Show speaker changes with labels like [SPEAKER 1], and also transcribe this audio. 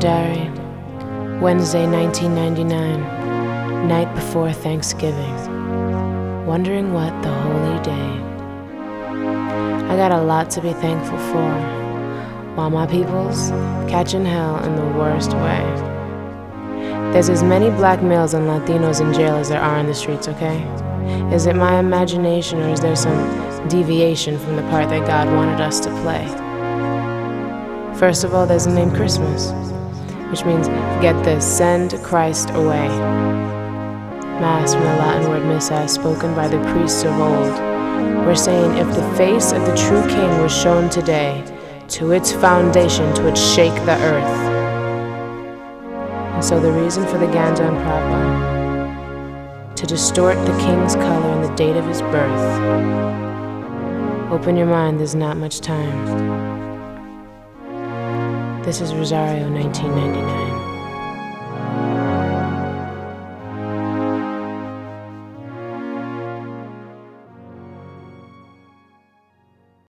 [SPEAKER 1] Diary, Wednesday 1999, night before Thanksgiving. Wondering what the holy day. I got a lot to be thankful for, while my people's catching hell in the worst way. There's as many black males and Latinos in jail as there are in the streets, okay? Is it my imagination, or is there some deviation from the part that God wanted us to play? First of all, there's the name Christmas, which means, get this, send Christ away. Mass from the Latin word missa, spoken by the priests of old. We're saying, if the face of the true King was shown today, to its foundation 'twould shake the earth. And so the reason for the Ganja and Prapa, to distort the King's color and the date of his birth. Open your mind, there's not much time. This is Rosario, 1999.